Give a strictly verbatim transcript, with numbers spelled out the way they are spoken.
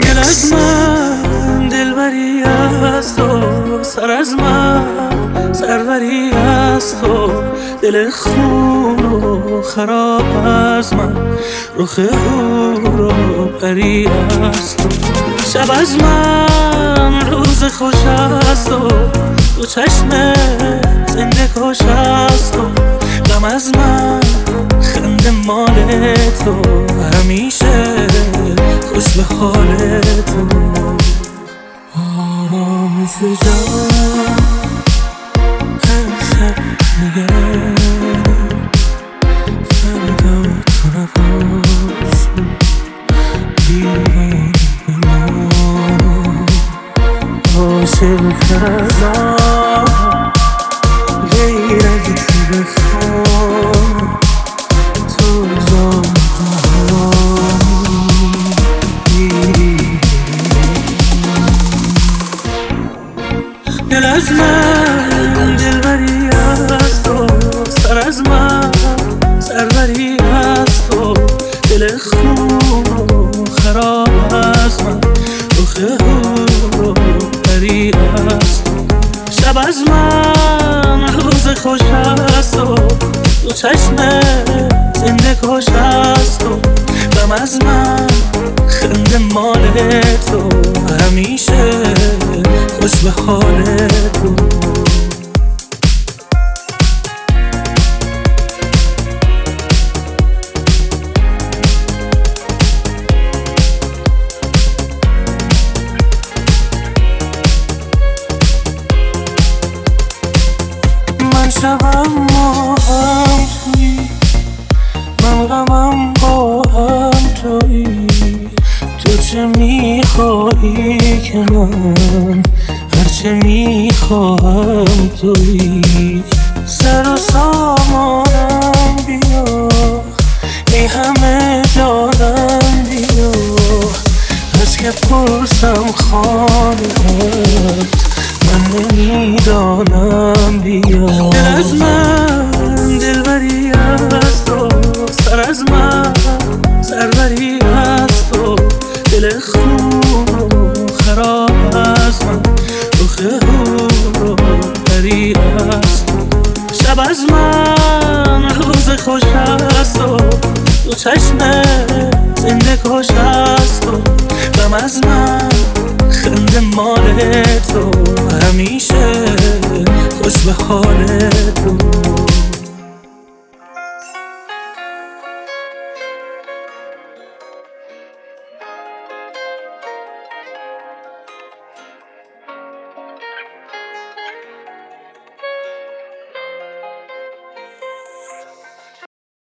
دل از من دلبری از تو، سر از من سروری از تو، دل خون و خراب از من، رخ حور و پری از تو. شب از من روز خوش از تو، تو چشم زنده کش از تو. غم از من خنده مال تو، همیشه خوش به حال تو. آرامش جان هر شب نگرم، فردا تو نباشی دیوانه بمانم. عاشق فرزا غیر از تو بخوام، تو جان دل از من دلبری از تو، سر از من سروری از تو، دل خون و خراب از من، رخ حور و پری از تو. شب از من روز خوش از تو، تو چشم زنده کش از تو. غم از من خنده مال تو، همیشه خوش به حال تو. من شبم ما هم توی، من غمم با هم توی. تو چه میخوایی که من هرچه میخواهم توی. سر و سامانم بیا، ای همه جانم بیا. از که پرسم خانه‌ات من نمیدانم بیا. دل از من دلبری از تو، سر از من سروری از تو، دل خون و خراب از من، رخ حور و پری از تو. شب از من روز خوش از تو، تو چشم زنده کش از تو. غم از من خنده مال تو، همیشه خوش به حال تو.